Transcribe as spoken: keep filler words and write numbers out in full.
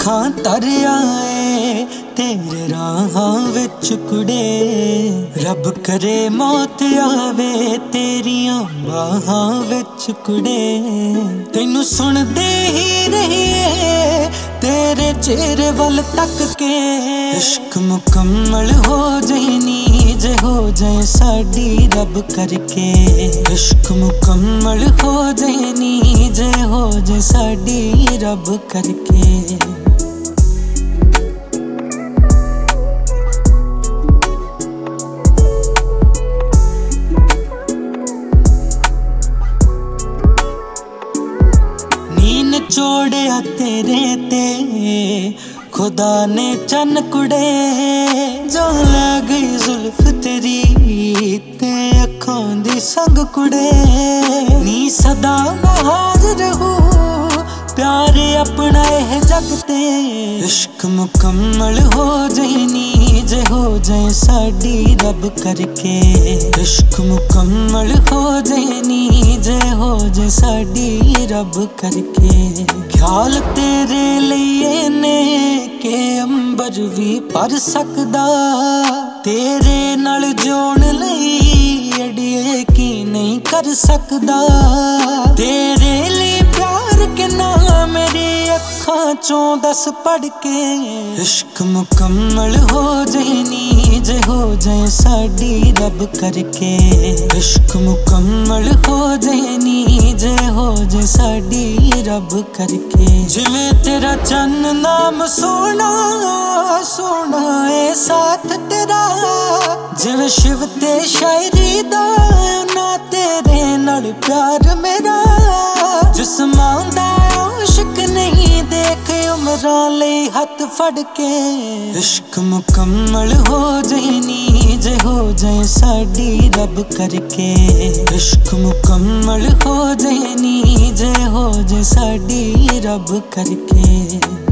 अखां तर आए तेरे राहां विच कुड़े। रब करे मौत आवे तेरियां बाहां विच कुड़े। तैनू सुनदे ही रहिए तेरे चेहरे वल तक के। इश्क मुकम्मल हो जाइनी जे हो जाए साडी रब करके। इश्क मुकम्मल हो जाइनी जे हो जाए साडी रब करके। जोड़िया तेरे ते खुदा ने चन कुड़े। जो लै गई जुल्फ तेरी ते अखां दी संग कुड़े। नी सदा बहार रहू प्यारे अपना एह जग ते। इश्क मुकम्मल हो जाइनी जे हो जाए साडी रब करके। इश्क मुकम्मल हो जाइनी जे हो जाए साडी रब करके। ख्याल तेरे लिए ने के अंबर भी पर सकदा। तेरे नाल जोन लई अड़िए की नहीं कर सकदा। तेरे लिए प्यार के ना मेरी अखां चों दस पढ़ के। इश्क मुकम्मल हो जाइनी जे हो जाए साडी रब करके। इश्क मुकम्मल हो जाइनी जे हो जाए साडी रब करके। जिवें तेरा चन्न नाम सोना सोना ए साथ तेरा। जिवें शिव ते शायरी दा ना तेरे नाल प्यार मेरा। जिस्मां दा आशिक नहीं देख उमरां लई हथ फड़ के। इश्क मुकम्मल हो जाइनी जे हो जाए साडी रब करके। इश्क मुकम्मल हो जाइनी जे हो जाए साडी रब करके।